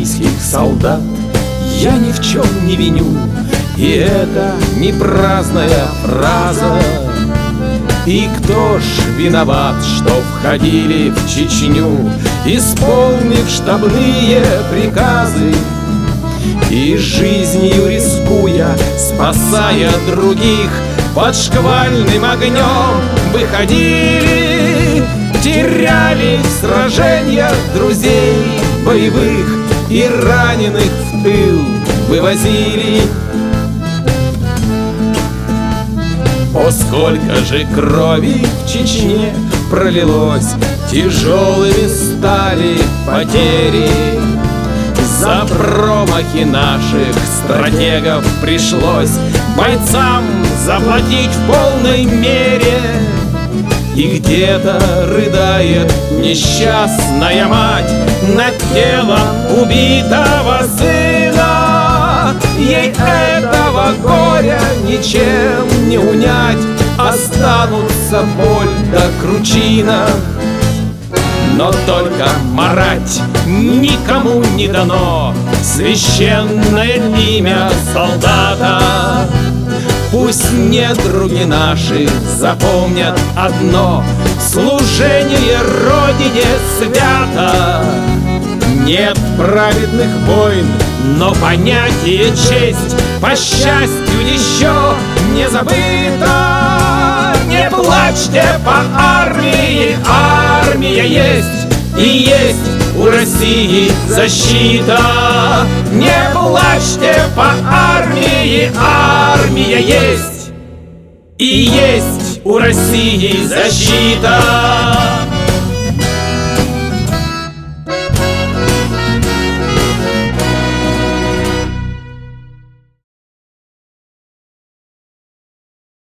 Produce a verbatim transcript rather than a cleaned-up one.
российских солдат я ни в чем не виню, и это не праздная фраза. И кто ж виноват, что входили в Чечню, исполнив штабные приказы, и жизнью рискуя, спасая других, под шквальным огнем выходили, теряли в сражениях друзей боевых и раненых в тыл вывозили. О, сколько же крови в Чечне пролилось, тяжелыми стали потери. За промахи наших стратегов пришлось бойцам заплатить в полной мере. И где-то рыдает несчастная мать над телом убитого сына. Ей этого горя ничем не унять, останутся боль да кручина. Но только марать никому не дано священное имя солдата. Пусть недруги наши запомнят одно: служение Родине свято. Нет праведных войн, но понятие честь по счастью еще не забыто. Не плачьте по армии, армия есть, и есть у России защита. Не плачьте по армии, армия есть, и есть у России защита.